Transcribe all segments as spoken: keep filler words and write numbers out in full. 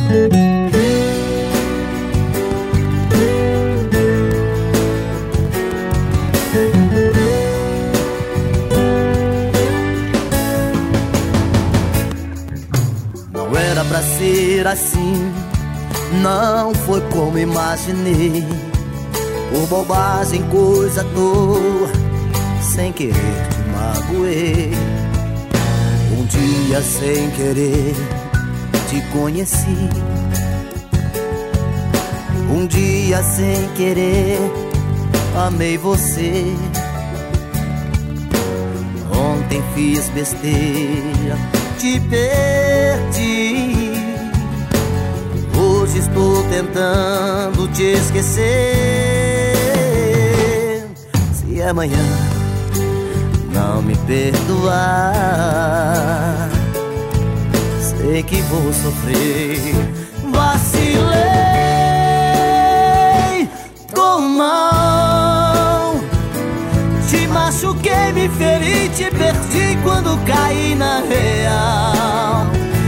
Não era pra ser assim, não foi como imaginei. Por bobagem, coisa à toa, sem querer te magoei. Um dia sem querer te conheci. Um dia sem querer amei você. Ontem fiz besteira, te perdi. Hoje estou tentando te esquecer. Se amanhã não me perdoar, sei que vou sofrer. Vacilei com mão, te machuquei, me feri, te perdi quando caí na real.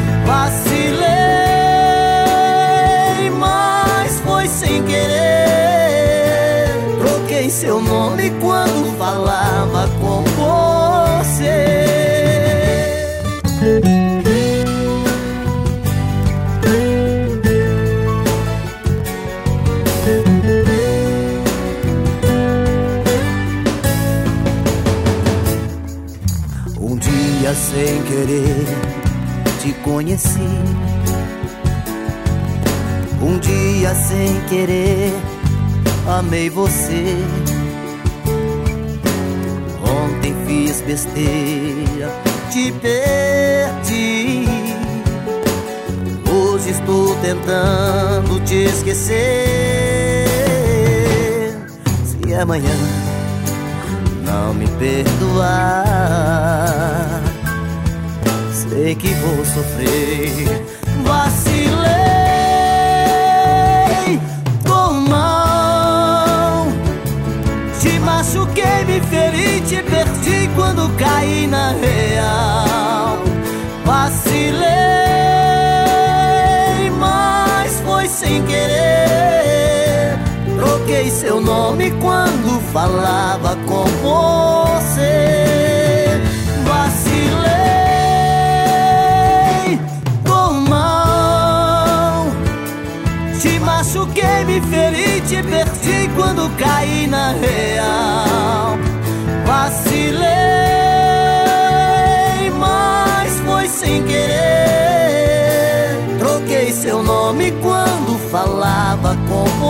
Vacilei, mas foi sem querer. Troquei seu nome quando falava com você. Um dia sem querer te conheci. Um dia sem querer amei você. Ontem fiz besteira, te perdi. Hoje estou tentando te esquecer. Se amanhã não me perdoar, sei que vou sofrer. Vacilei com mão, te machuquei, me feri, te perdi quando caí na real. Vacilei, mas foi sem querer. Troquei seu nome quando falava com você. Vacilei com mão, te machuquei, me feri, te perdi quando caí na real. Vacilei, mas foi sem querer. Troquei seu nome quando falava com você.